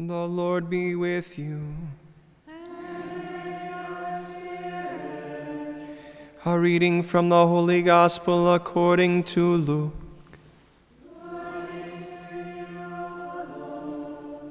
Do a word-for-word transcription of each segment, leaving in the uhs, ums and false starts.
The Lord be with you. And with your spirit. A reading from the Holy Gospel according to Luke. Glory to you, O Lord.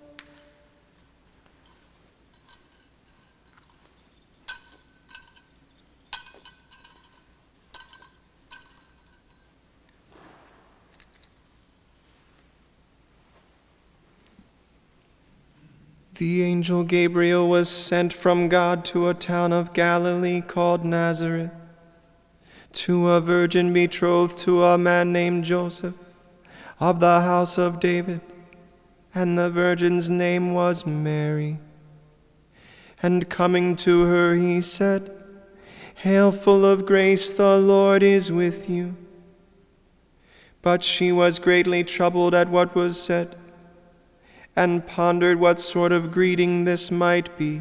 The angel Gabriel was sent from God to a town of Galilee called Nazareth, to a virgin betrothed to a man named Joseph, of the house of David, and the virgin's name was Mary. And coming to her, he said, "Hail, full of grace, the Lord is with you." But she was greatly troubled at what was said, and pondered what sort of greeting this might be.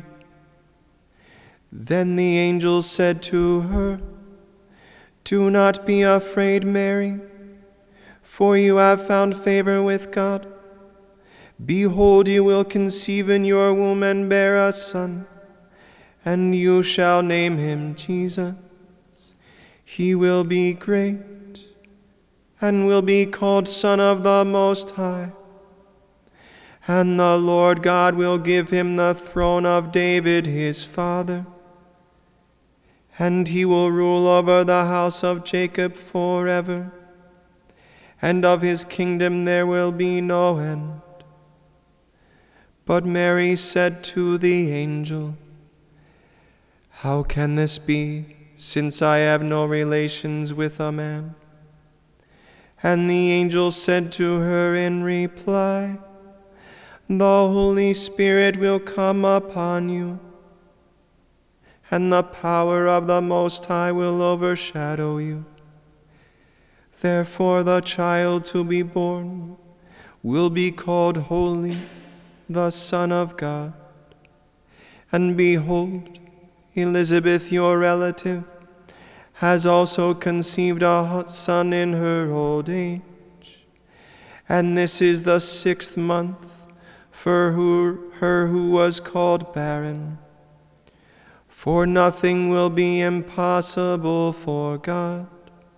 Then the angel said to her, "Do not be afraid, Mary, for you have found favor with God. Behold, you will conceive in your womb and bear a son, and you shall name him Jesus. He will be great, and will be called Son of the Most High. And the Lord God will give him the throne of David his father, and he will rule over the house of Jacob forever, and of his kingdom there will be no end." But Mary said to the angel, "How can this be, since I have no relations with a man?" And the angel said to her in reply, "The Holy Spirit will come upon you, and the power of the Most High will overshadow you. Therefore the child to be born will be called Holy, the Son of God. And behold, Elizabeth, your relative, has also conceived a son in her old age. And this is the sixth month for who, her who was called barren. For nothing will be impossible for God."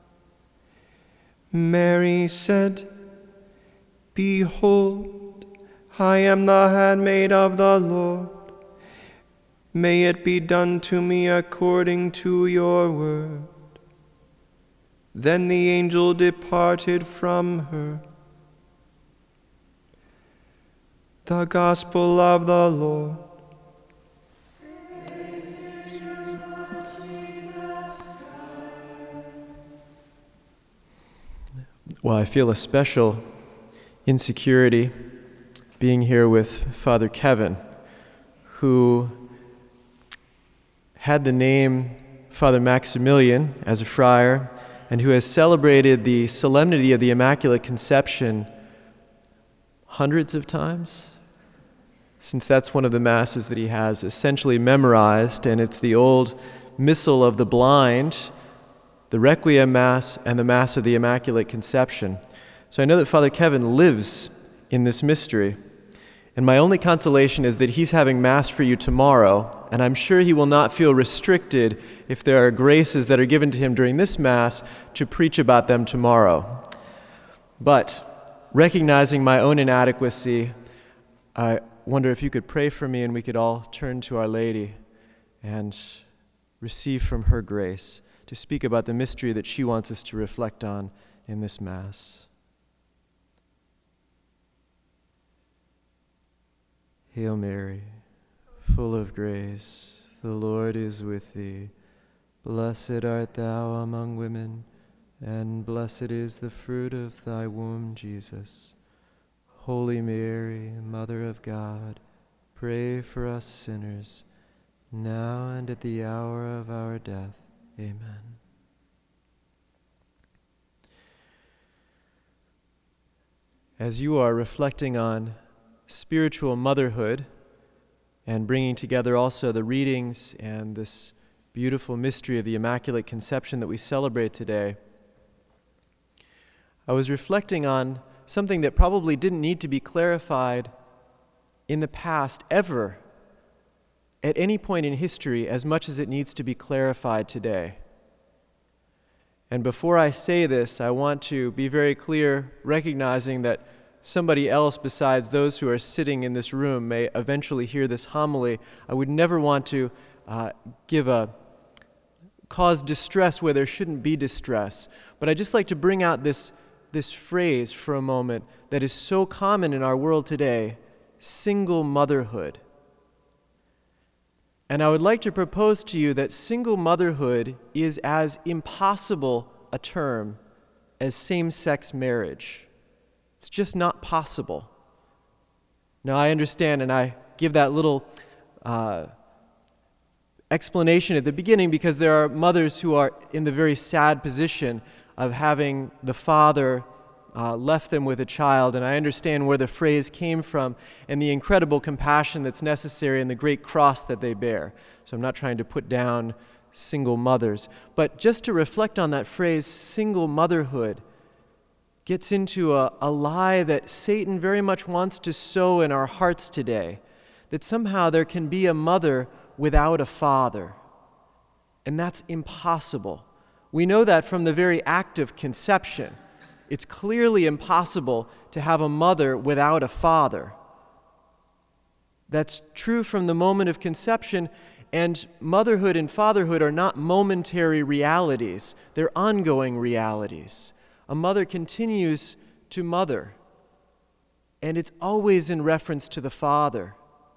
Mary said, "Behold, I am the handmaid of the Lord. May it be done to me according to your word." Then the angel departed from her. The Gospel of the Lord. Praise to you, Lord Jesus Christ. Well, I feel a special insecurity being here with Father Kevin, who had the name Father Maximilian as a friar, and who has celebrated the solemnity of the Immaculate Conception hundreds of times, since that's one of the masses that he has essentially memorized, and it's the old Missal of the Blind, the Requiem Mass, and the Mass of the Immaculate Conception. So I know that Father Kevin lives in this mystery, and my only consolation is that he's having Mass for you tomorrow, and I'm sure he will not feel restricted if there are graces that are given to him during this Mass to preach about them tomorrow. But recognizing my own inadequacy, I wonder if you could pray for me and we could all turn to Our Lady and receive from her grace to speak about the mystery that she wants us to reflect on in this Mass. Hail Mary, full of grace, the Lord is with thee. Blessed art thou among women, and blessed is the fruit of thy womb, Jesus. Holy Mary, Mother of God, pray for us sinners, now and at the hour of our death. Amen. As you are reflecting on spiritual motherhood and bringing together also the readings and this beautiful mystery of the Immaculate Conception that we celebrate today, I was reflecting on something that probably didn't need to be clarified in the past ever, at any point in history, as much as it needs to be clarified today. And before I say this, I want to be very clear, recognizing that somebody else besides those who are sitting in this room may eventually hear this homily. I would never want to uh, give a cause distress where there shouldn't be distress. But I'd just like to bring out this, this phrase for a moment that is so common in our world today, single motherhood. And I would like to propose to you that single motherhood is as impossible a term as same-sex marriage. It's just not possible. Now, I understand, and I give that little uh, explanation at the beginning because there are mothers who are in the very sad position of having the father uh, left them with a child, and I understand where the phrase came from and the incredible compassion that's necessary and the great cross that they bear. So I'm not trying to put down single mothers, but just to reflect on that phrase, single motherhood, gets into a, a lie that Satan very much wants to sow in our hearts today, that somehow there can be a mother without a father. And that's impossible. We know that from the very act of conception. It's clearly impossible to have a mother without a father. That's true from the moment of conception, and motherhood and fatherhood are not momentary realities. They're ongoing realities. A mother continues to mother, and it's always in reference to the father.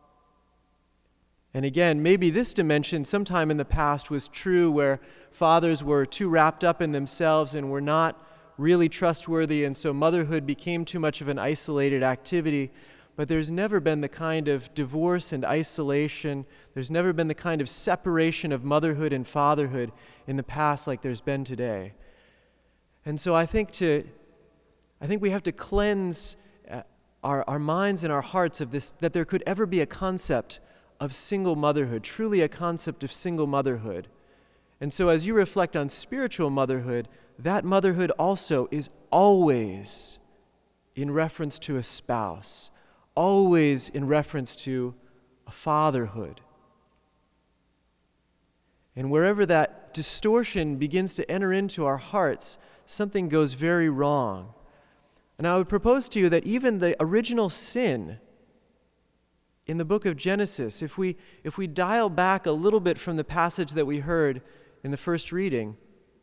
And again, maybe this dimension sometime in the past was true where fathers were too wrapped up in themselves and were not really trustworthy, and so motherhood became too much of an isolated activity. But there's never been the kind of divorce and isolation, there's never been the kind of separation of motherhood and fatherhood in the past like there's been today. And so I think to, I think we have to cleanse uh, our, our minds and our hearts of this, that there could ever be a concept of single motherhood, truly a concept of single motherhood. And so as you reflect on spiritual motherhood, that motherhood also is always in reference to a spouse, always in reference to a fatherhood. And wherever that distortion begins to enter into our hearts, something goes very wrong. And I would propose to you that even the original sin in the book of Genesis, if we, if we dial back a little bit from the passage that we heard in the first reading,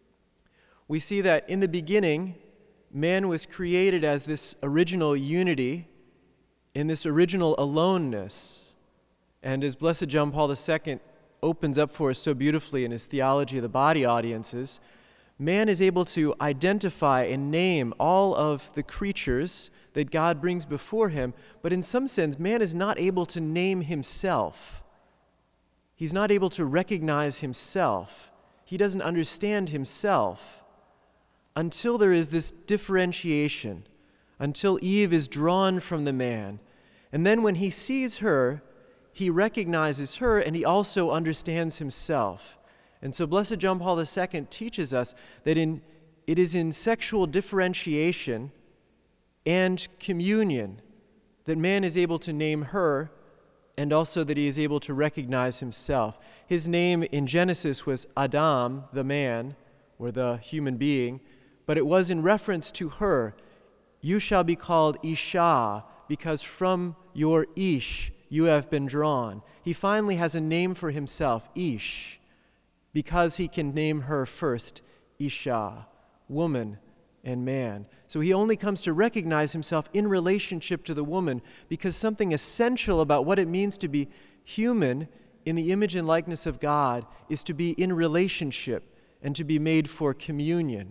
we see that in the beginning, man was created as this original unity, in this original aloneness. And as Blessed John Paul the Second opens up for us so beautifully in his Theology of the Body audiences, man is able to identify and name all of the creatures that God brings before him, but in some sense, man is not able to name himself. He's not able to recognize himself. He doesn't understand himself until there is this differentiation, until Eve is drawn from the man. And then when he sees her, he recognizes her and he also understands himself. And so Blessed John Paul the Second teaches us that in, it is in sexual differentiation and communion that man is able to name her and also that he is able to recognize himself. His name in Genesis was Adam, the man, or the human being, but it was in reference to her. You shall be called Isha, because from your Ish you have been drawn. He finally has a name for himself, Ish, because he can name her first, Isha, woman and man. So he only comes to recognize himself in relationship to the woman because something essential about what it means to be human in the image and likeness of God is to be in relationship and to be made for communion.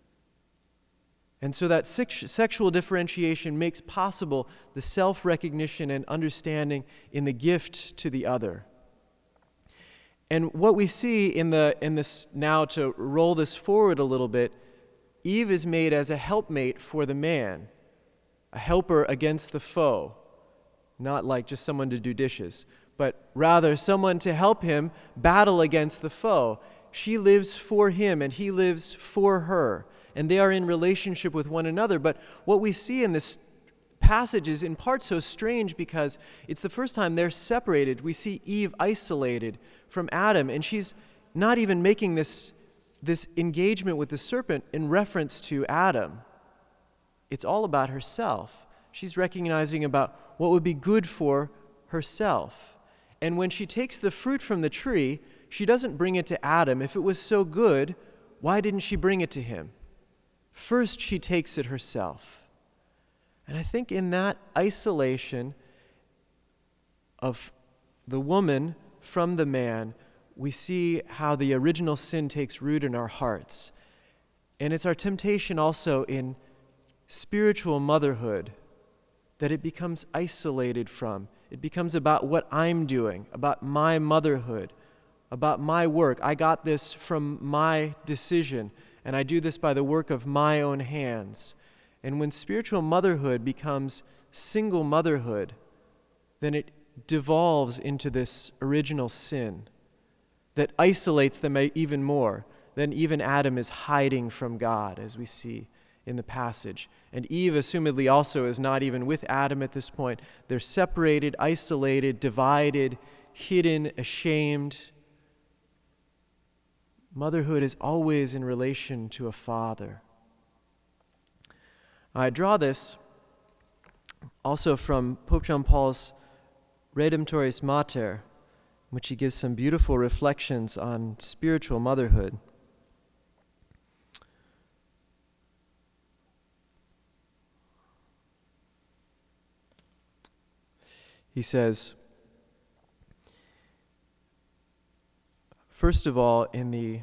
And so that sex- sexual differentiation makes possible the self-recognition and understanding in the gift to the other. And what we see in the in this, now to roll this forward a little bit, Eve is made as a helpmate for the man, a helper against the foe, not like just someone to do dishes, but rather someone to help him battle against the foe. She lives for him and he lives for her, and they are in relationship with one another. But what we see in this passage is in part so strange because it's the first time they're separated. We see Eve isolated from Adam, and she's not even making this, this engagement with the serpent in reference to Adam. It's all about herself. She's recognizing about what would be good for herself. And when she takes the fruit from the tree, she doesn't bring it to Adam. If it was so good, why didn't she bring it to him? First, she takes it herself. And I think in that isolation of the woman from the man, we see how the original sin takes root in our hearts. And it's our temptation also in spiritual motherhood that it becomes isolated from. It becomes about what I'm doing, about my motherhood, about my work. I got this from my decision, and I do this by the work of my own hands. And when spiritual motherhood becomes single motherhood, then it devolves into this original sin that isolates them even more. Then even Adam is hiding from God, as we see in the passage. And Eve, assumedly, also is not even with Adam at this point. They're separated, isolated, divided, hidden, ashamed. Motherhood is always in relation to a father. I draw this also from Pope John Paul's Redemptoris Mater, in which he gives some beautiful reflections on spiritual motherhood. He says, first of all, in the,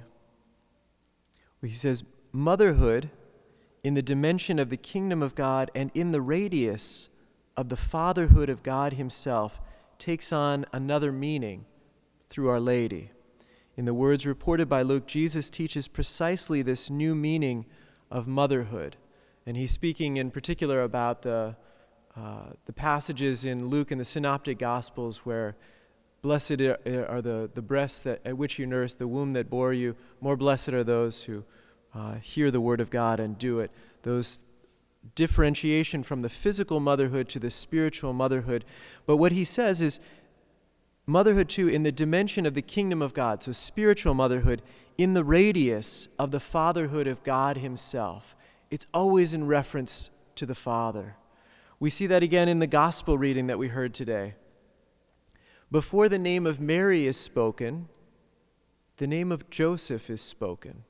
he says, motherhood in the dimension of the kingdom of God and in the radius of the fatherhood of God himself takes on another meaning through Our Lady. In the words reported by Luke, Jesus teaches precisely this new meaning of motherhood. And he's speaking in particular about the Uh, the passages in Luke and the Synoptic Gospels where blessed are the, the breasts that, at which you nursed, the womb that bore you. More blessed are those who uh, hear the word of God and do it. Those differentiation from the physical motherhood to the spiritual motherhood. But what he says is motherhood too in the dimension of the kingdom of God, so spiritual motherhood in the radius of the fatherhood of God himself. It's always in reference to the Father. We see that again in the gospel reading that we heard today. Before the name of Mary is spoken, the name of Joseph is spoken.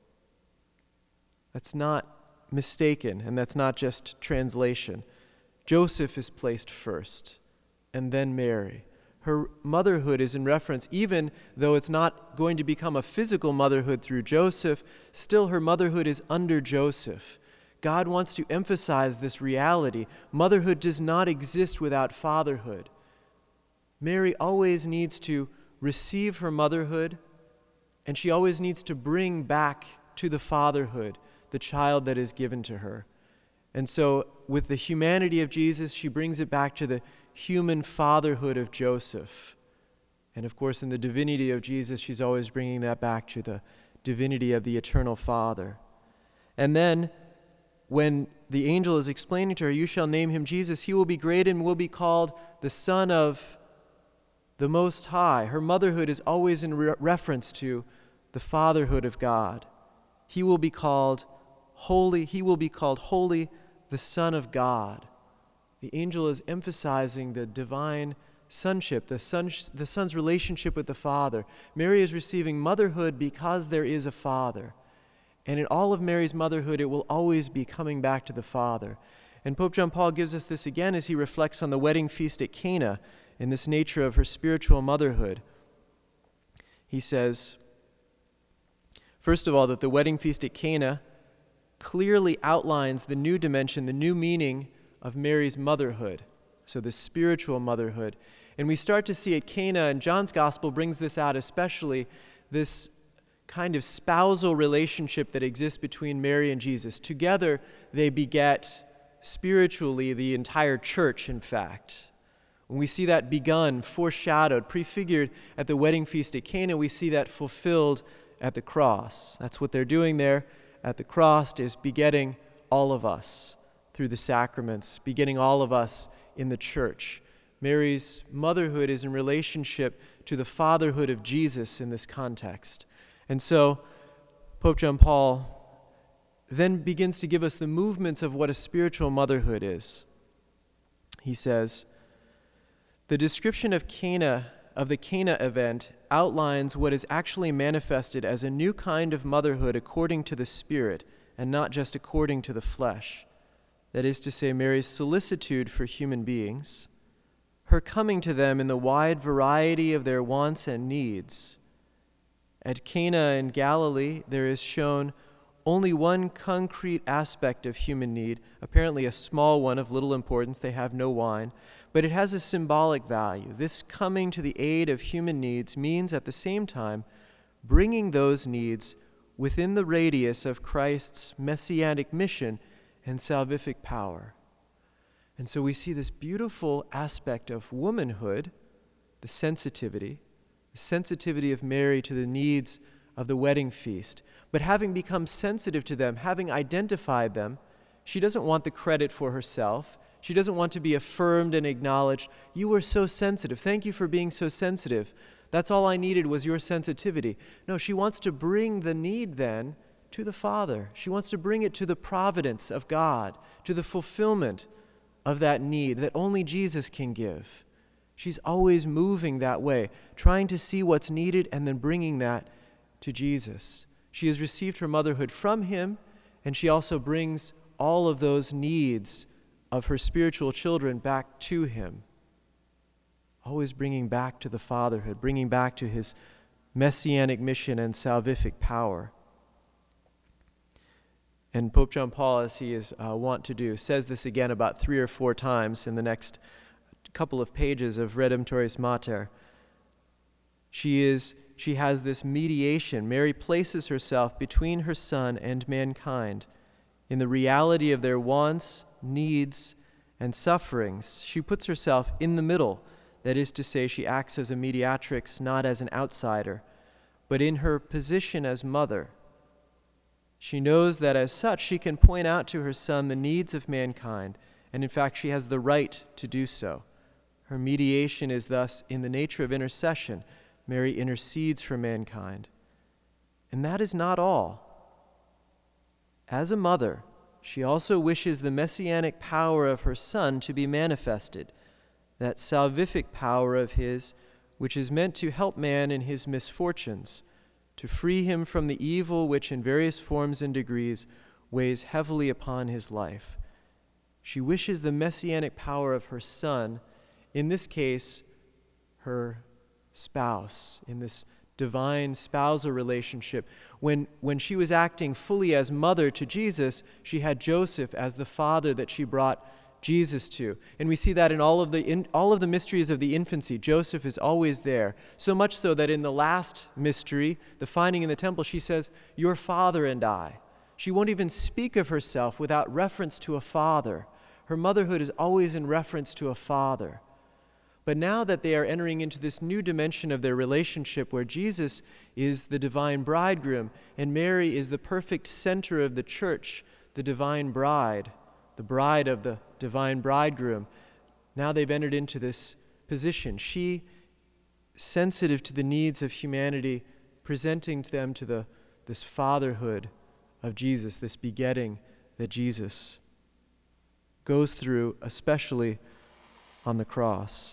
That's not mistaken, and that's not just translation. Joseph is placed first, and then Mary. Her motherhood is in reference, even though it's not going to become a physical motherhood through Joseph, still her motherhood is under Joseph. God wants to emphasize this reality. Motherhood does not exist without fatherhood. Mary always needs to receive her motherhood, and she always needs to bring back to the fatherhood the child that is given to her. And so, with the humanity of Jesus, she brings it back to the human fatherhood of Joseph. And of course, in the divinity of Jesus, she's always bringing that back to the divinity of the eternal Father. And then, when the angel is explaining to her, you shall name him Jesus, he will be great and will be called the Son of the Most High. Her motherhood is always in re- reference to the fatherhood of God. He will be called holy, he will be called holy, the Son of God. The angel is emphasizing the divine sonship, the, son, the son's relationship with the Father. Mary is receiving motherhood because there is a Father. And in all of Mary's motherhood, it will always be coming back to the Father. And Pope John Paul gives us this again as he reflects on the wedding feast at Cana in this nature of her spiritual motherhood. He says, first of all, that the wedding feast at Cana clearly outlines the new dimension, the new meaning of Mary's motherhood, so the spiritual motherhood. And we start to see at Cana, and John's Gospel brings this out especially, this kind of spousal relationship that exists between Mary and Jesus. Together, they beget spiritually the entire church, in fact. When we see that begun, foreshadowed, prefigured at the wedding feast at Cana, we see that fulfilled at the cross. That's what they're doing there at the cross, is begetting all of us. through the sacraments, beginning all of us in the church. Mary's motherhood is in relationship to the fatherhood of Jesus in this context. And so Pope John Paul then begins to give us the movements of what a spiritual motherhood is. He says, the description of Cana, of the Cana event, outlines what is actually manifested as a new kind of motherhood according to the Spirit and not just according to the flesh. That is to say, Mary's solicitude for human beings, her coming to them in the wide variety of their wants and needs. At Cana in Galilee, there is shown only one concrete aspect of human need, apparently a small one of little importance. They have no wine, but it has a symbolic value. This coming to the aid of human needs means at the same time bringing those needs within the radius of Christ's messianic mission and salvific power. And so we see this beautiful aspect of womanhood, the sensitivity, the sensitivity of Mary to the needs of the wedding feast. But having become sensitive to them, having identified them, she doesn't want the credit for herself. She doesn't want to be affirmed and acknowledged. You were so sensitive. Thank you for being so sensitive. That's all I needed was your sensitivity. No, she wants to bring the need then to the Father. She wants to bring it to the providence of God, to the fulfillment of that need that only Jesus can give. She's always moving that way, trying to see what's needed and then bringing that to Jesus. She has received her motherhood from him, and she also brings all of those needs of her spiritual children back to him. Always bringing back to the fatherhood, bringing back to his messianic mission and salvific power. And Pope John Paul, as he is uh, wont to do, says this again about three or four times in the next couple of pages of Redemptoris Mater. She is, she has this mediation. Mary places herself between her Son and mankind in the reality of their wants, needs, and sufferings. She puts herself in the middle. That is to say, she acts as a mediatrix, not as an outsider, but in her position as mother. She knows that as such she can point out to her Son the needs of mankind, and in fact she has the right to do so. Her mediation is thus in the nature of intercession. Mary intercedes for mankind. And that is not all. As a mother, she also wishes the messianic power of her Son to be manifested, that salvific power of his which is meant to help man in his misfortunes, to free him from the evil which in various forms and degrees weighs heavily upon his life. She wishes the messianic power of her Son, in this case, her spouse, in this divine spousal relationship. When, when she was acting fully as mother to Jesus, she had Joseph as the father that she brought Jesus to. And we see that in all of the in, all of the mysteries of the infancy. Joseph is always there. So much so that in the last mystery, the finding in the temple, she says, "Your father and I." She won't even speak of herself without reference to a father. Her motherhood is always in reference to a father. But now that they are entering into this new dimension of their relationship where Jesus is the divine bridegroom and Mary is the perfect center of the church, the divine bride, the bride of the divine bridegroom, now they've entered into this position. She, sensitive to the needs of humanity, presenting to them to the this fatherhood of Jesus, this begetting that Jesus goes through, especially on the cross.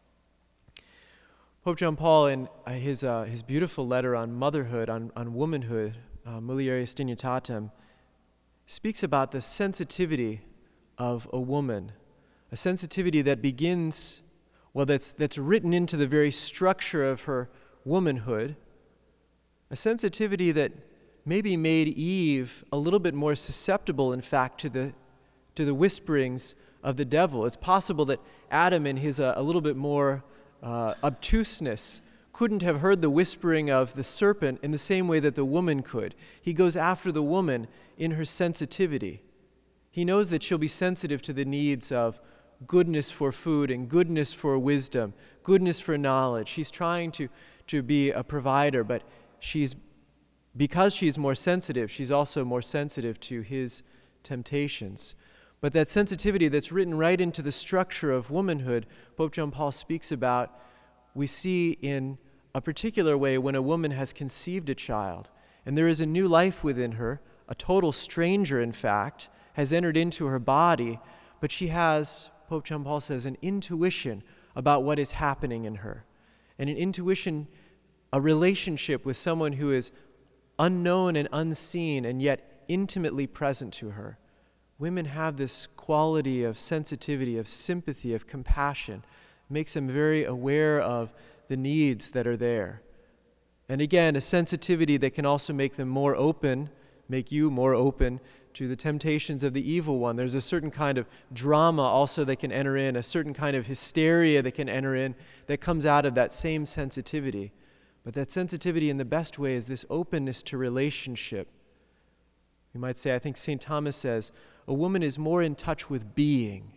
Pope John Paul, in his uh, his beautiful letter on motherhood, on, on womanhood, uh, Mulieris Dignitatem, speaks about the sensitivity of a woman, a sensitivity that begins, well, that's that's written into the very structure of her womanhood, a sensitivity that maybe made Eve a little bit more susceptible, in fact, to the to the whisperings of the devil. It's possible that Adam, in his uh, a little bit more uh, obtuseness, couldn't have heard the whispering of the serpent in the same way that the woman could. He goes after the woman in her sensitivity. He knows that she'll be sensitive to the needs of goodness for food and goodness for wisdom, goodness for knowledge. He's trying to, to be a provider, but she's because she's more sensitive, she's also more sensitive to his temptations. But that sensitivity that's written right into the structure of womanhood, Pope John Paul speaks about, we see in a particular way when a woman has conceived a child, and there is a new life within her, a total stranger, in fact, has entered into her body, but she has, Pope John Paul says, an intuition about what is happening in her. And an intuition, a relationship with someone who is unknown and unseen and yet intimately present to her. Women have this quality of sensitivity, of sympathy, of compassion. It makes them very aware of the needs that are there. And again, a sensitivity that can also make them more open, make you more open to the temptations of the evil one. There's a certain kind of drama also that can enter in, a certain kind of hysteria that can enter in that comes out of that same sensitivity. But that sensitivity in the best way is this openness to relationship. You might say, I think Saint Thomas says, a woman is more in touch with being.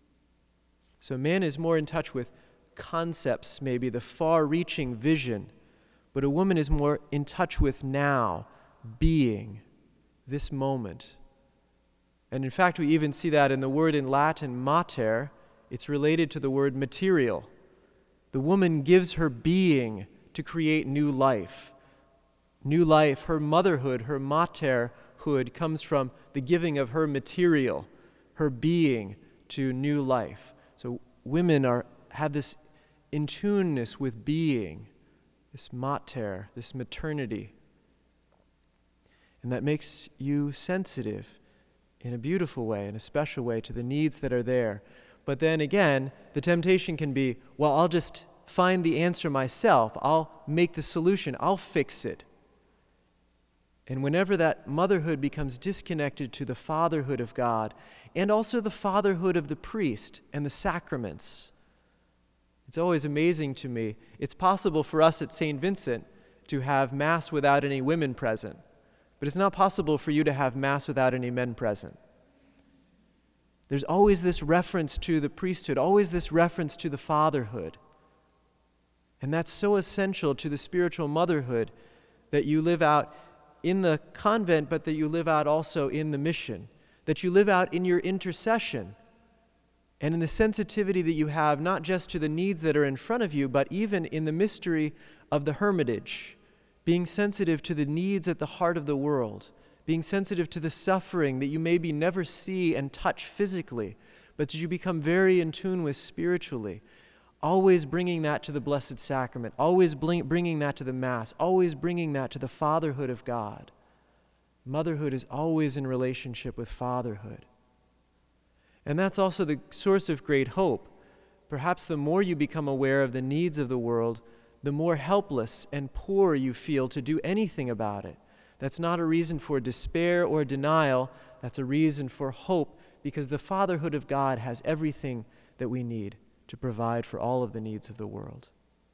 So man is more in touch with concepts, maybe the far-reaching vision, but a woman is more in touch with now, being, this moment. And in fact, we even see that in the word in Latin, mater. It's related to the word material. The woman gives her being to create new life. New life, her motherhood, her materhood comes from the giving of her material, her being to new life. So women are have this in tuneness with being, this mater, this maternity. And that makes you sensitive in a beautiful way, in a special way, to the needs that are there. But then again, the temptation can be, well, I'll just find the answer myself. I'll make the solution. I'll fix it. And whenever that motherhood becomes disconnected to the fatherhood of God, and also the fatherhood of the priest and the sacraments, it's always amazing to me. It's possible for us at Saint Vincent to have Mass without any women present, but it's not possible for you to have Mass without any men present. There's always this reference to the priesthood, always this reference to the fatherhood. And that's so essential to the spiritual motherhood that you live out in the convent, but that you live out also in the mission, that you live out in your intercession and in the sensitivity that you have not just to the needs that are in front of you, but even in the mystery of the hermitage, being sensitive to the needs at the heart of the world, being sensitive to the suffering that you maybe never see and touch physically, but that you become very in tune with spiritually, always bringing that to the Blessed Sacrament, always bringing that to the Mass, always bringing that to the fatherhood of God. Motherhood is always in relationship with fatherhood. And that's also the source of great hope. Perhaps the more you become aware of the needs of the world, the more helpless and poor you feel to do anything about it. That's not a reason for despair or denial. That's a reason for hope, because the fatherhood of God has everything that we need to provide for all of the needs of the world.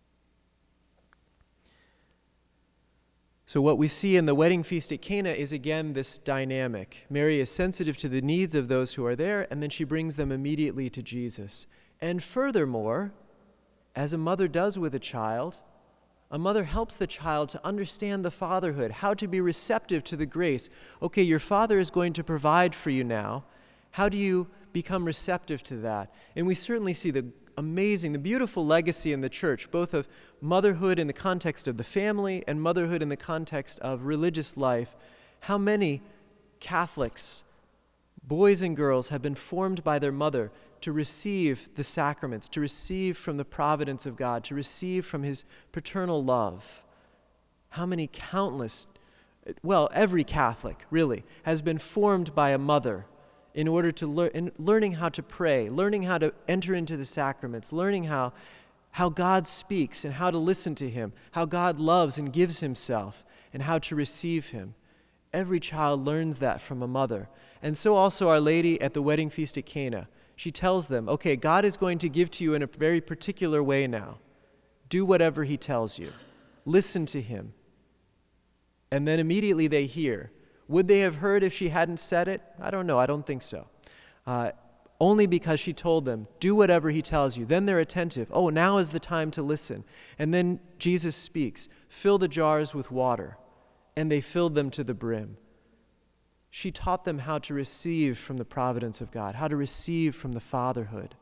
So what we see in the wedding feast at Cana is again this dynamic. Mary is sensitive to the needs of those who are there, and then she brings them immediately to Jesus. And furthermore, as a mother does with a child, a mother helps the child to understand the fatherhood, how to be receptive to the grace. Okay, your father is going to provide for you now. How do you become receptive to that? And we certainly see the amazing, the beautiful legacy in the church, both of motherhood in the context of the family and motherhood in the context of religious life. How many Catholics, boys and girls, have been formed by their mother to receive the sacraments, to receive from the providence of God, to receive from His paternal love. How many countless, well, every Catholic, really, has been formed by a mother in order to learn, learning how to pray, learning how to enter into the sacraments, learning how, how God speaks and how to listen to Him, how God loves and gives Himself, and how to receive Him. Every child learns that from a mother. And so also Our Lady at the wedding feast at Cana. She tells them, okay, God is going to give to you in a very particular way now. Do whatever He tells you. Listen to Him. And then immediately they hear. Would they have heard if she hadn't said it? I don't know. I don't think so. Uh, only because she told them, do whatever He tells you. Then they're attentive. Oh, now is the time to listen. And then Jesus speaks, fill the jars with water. And they filled them to the brim. She taught them how to receive from the providence of God, how to receive from the fatherhood.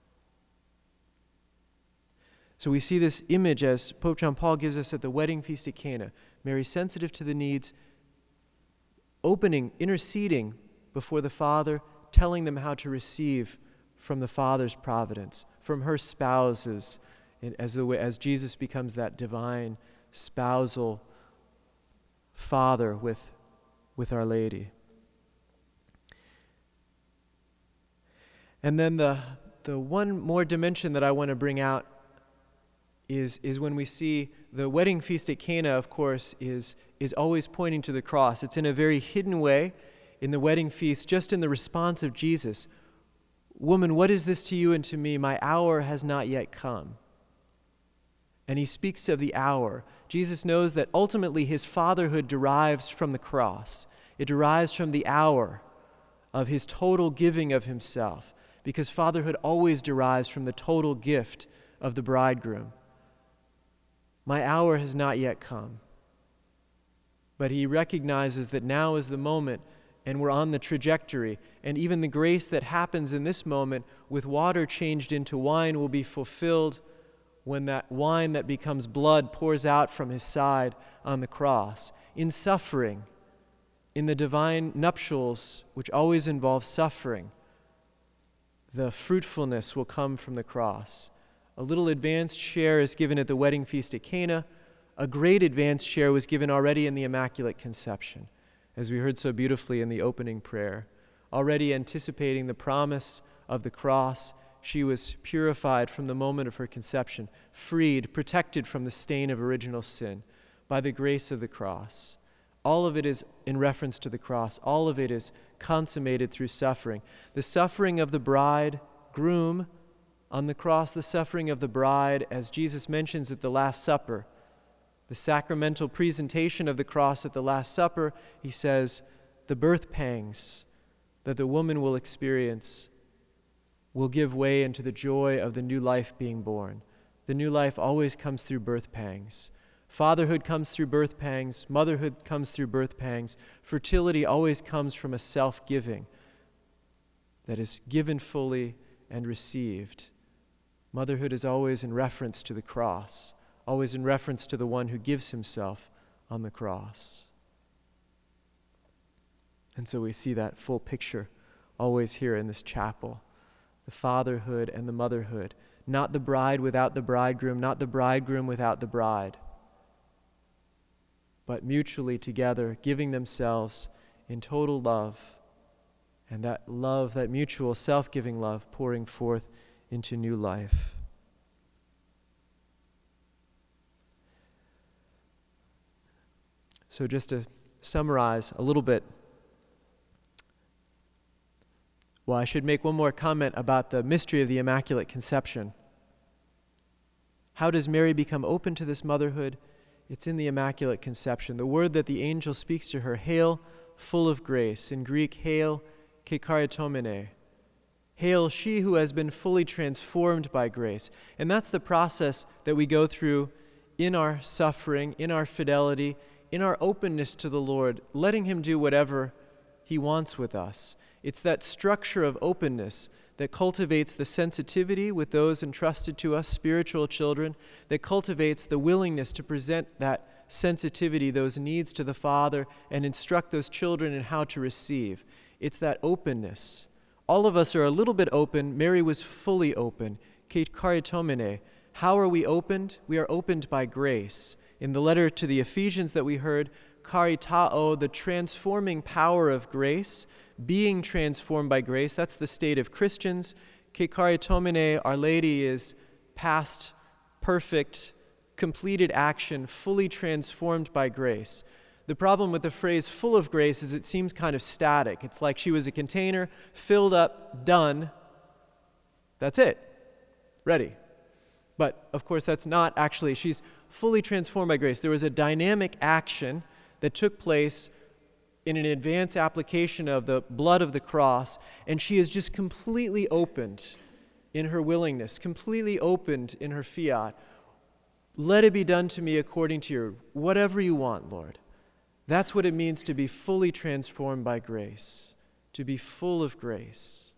So we see this image as Pope John Paul gives us at the wedding feast at Cana. Mary sensitive to the needs, opening, interceding before the Father, telling them how to receive from the Father's providence, from her spouses, as, the way, as Jesus becomes that divine spousal father with, with Our Lady. And then the, the one more dimension that I want to bring out is, is when we see the wedding feast at Cana, of course, is, is always pointing to the cross. It's in a very hidden way in the wedding feast, just in the response of Jesus. Woman, what is this to you and to me? My hour has not yet come. And he speaks of the hour. Jesus knows that ultimately his fatherhood derives from the cross. It derives from the hour of his total giving of himself, because fatherhood always derives from the total gift of the bridegroom. My hour has not yet come. But he recognizes that now is the moment, and we're on the trajectory, and even the grace that happens in this moment with water changed into wine will be fulfilled when that wine that becomes blood pours out from his side on the cross. In suffering, in the divine nuptials, which always involve suffering, the fruitfulness will come from the cross. A little advanced share is given at the wedding feast at Cana. A great advanced share was given already in the Immaculate Conception, as we heard so beautifully in the opening prayer. Already anticipating the promise of the cross, she was purified from the moment of her conception, freed, protected from the stain of original sin by the grace of the cross. All of it is in reference to the cross. All of it is consummated through suffering. The suffering of the bridegroom on the cross, the suffering of the bride, as Jesus mentions at the Last Supper, the sacramental presentation of the cross at the Last Supper, he says, the birth pangs that the woman will experience will give way into the joy of the new life being born. The new life always comes through birth pangs. Fatherhood comes through birth pangs. Motherhood comes through birth pangs. Fertility always comes from a self-giving that is given fully and received. Motherhood is always in reference to the cross, always in reference to the one who gives himself on the cross. And so we see that full picture always here in this chapel. The fatherhood and the motherhood. Not the bride without the bridegroom, not the bridegroom without the bride, but mutually together, giving themselves in total love, and that love, that mutual self-giving love, pouring forth into new life. So just to summarize a little bit, well, I should make one more comment about the mystery of the Immaculate Conception. How does Mary become open to this motherhood? It's in the Immaculate Conception. The word that the angel speaks to her, hail, full of grace. In Greek, hail, ke charitomene. Hail, she who has been fully transformed by grace. And that's the process that we go through in our suffering, in our fidelity, in our openness to the Lord, letting him do whatever he wants with us. It's that structure of openness that cultivates the sensitivity with those entrusted to us, spiritual children, that cultivates the willingness to present that sensitivity, those needs to the Father, and instruct those children in how to receive. It's that openness. All of us are a little bit open. Mary was fully open. Ke charitomene. How are we opened? We are opened by grace. In the letter to the Ephesians that we heard, charitao, the transforming power of grace, being transformed by grace, that's the state of Christians. Ke charitomene, Our Lady is past, perfect, completed action, fully transformed by grace. The problem with the phrase full of grace is it seems kind of static. It's like she was a container, filled up, done. That's it. Ready. But, of course, that's not actually, she's fully transformed by grace. There was a dynamic action that took place in an advanced application of the blood of the cross, and she is just completely opened in her willingness, completely opened in her fiat. Let it be done to me according to your, whatever you want, Lord. That's what it means to be fully transformed by grace, to be full of grace.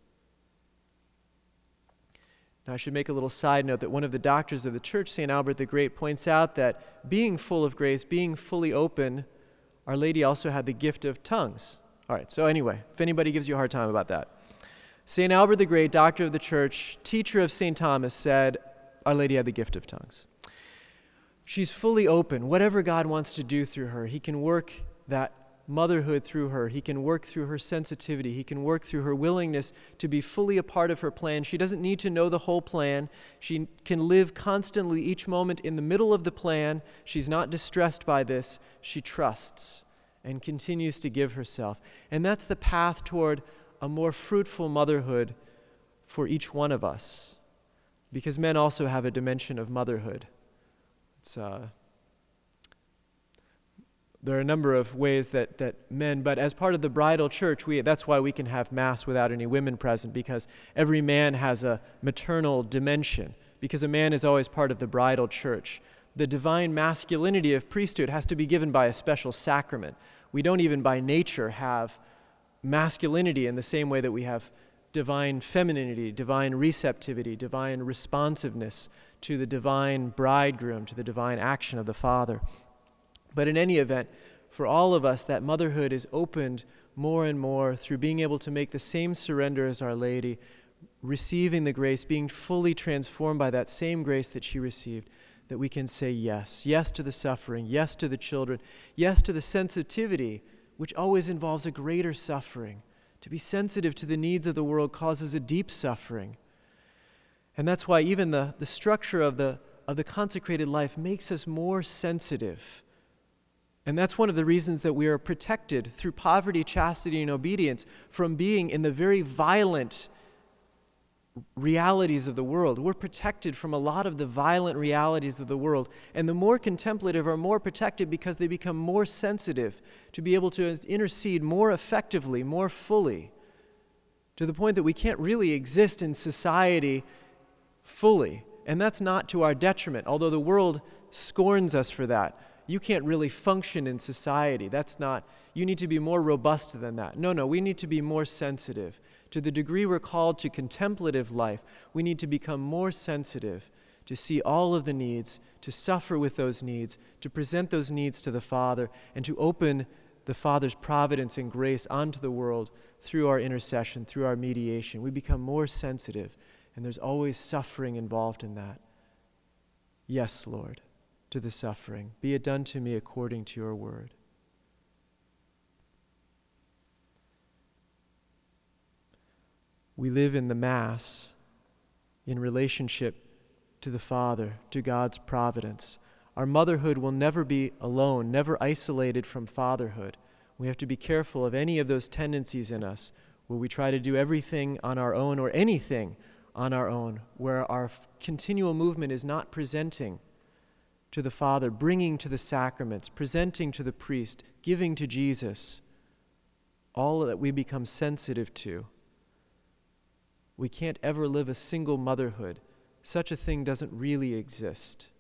Now, I should make a little side note that one of the doctors of the church, Saint Albert the Great, points out that being full of grace, being fully open, Our Lady also had the gift of tongues. All right, so anyway, if anybody gives you a hard time about that. Saint Albert the Great, doctor of the church, teacher of Saint Thomas, said Our Lady had the gift of tongues. She's fully open. Whatever God wants to do through her, he can work that motherhood through her. He can work through her sensitivity. He can work through her willingness to be fully a part of her plan. She doesn't need to know the whole plan. She can live constantly each moment in the middle of the plan. She's not distressed by this. She trusts and continues to give herself. And that's the path toward a more fruitful motherhood for each one of us, because men also have a dimension of motherhood. It's uh, there are a number of ways that, that men, but as part of the bridal church, we that's why we can have Mass without any women present, because every man has a maternal dimension, because a man is always part of the bridal church. The divine masculinity of priesthood has to be given by a special sacrament. We don't even by nature have masculinity in the same way that we have divine femininity, divine receptivity, divine responsiveness to the divine bridegroom, to the divine action of the Father. But in any event, for all of us, that motherhood is opened more and more through being able to make the same surrender as Our Lady, receiving the grace, being fully transformed by that same grace that she received, that we can say yes. Yes to the suffering, yes to the children, yes to the sensitivity, which always involves a greater suffering. To be sensitive to the needs of the world causes a deep suffering. And that's why even the, the structure of the, of the consecrated life makes us more sensitive. And that's one of the reasons that we are protected through poverty, chastity, and obedience from being in the very violent realities of the world. We're protected from a lot of the violent realities of the world. And the more contemplative are more protected because they become more sensitive to be able to intercede more effectively, more fully, to the point that we can't really exist in society fully. And that's not to our detriment, although the world scorns us for that. You can't really function in society. That's not, you need to be more robust than that. No, no, we need to be more sensitive. To the degree we're called to contemplative life, we need to become more sensitive to see all of the needs, to suffer with those needs, to present those needs to the Father, and to open the Father's providence and grace onto the world through our intercession, through our mediation. We become more sensitive, and there's always suffering involved in that. Yes, Lord, to the suffering. Be it done to me according to your word. We live in the Mass in relationship to the Father, to God's providence. Our motherhood will never be alone, never isolated from fatherhood. We have to be careful of any of those tendencies in us where we try to do everything on our own or anything on our own, where our f- continual movement is not presenting to the Father, bringing to the sacraments, presenting to the priest, giving to Jesus, all that we become sensitive to. We can't ever live a single motherhood. Such a thing doesn't really exist.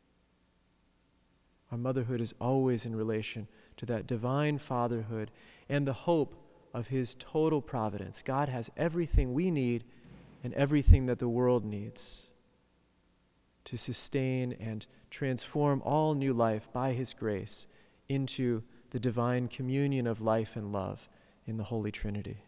Our motherhood is always in relation to that divine fatherhood and the hope of his total providence. God has everything we need and everything that the world needs to sustain and transform all new life by his grace into the divine communion of life and love in the Holy Trinity.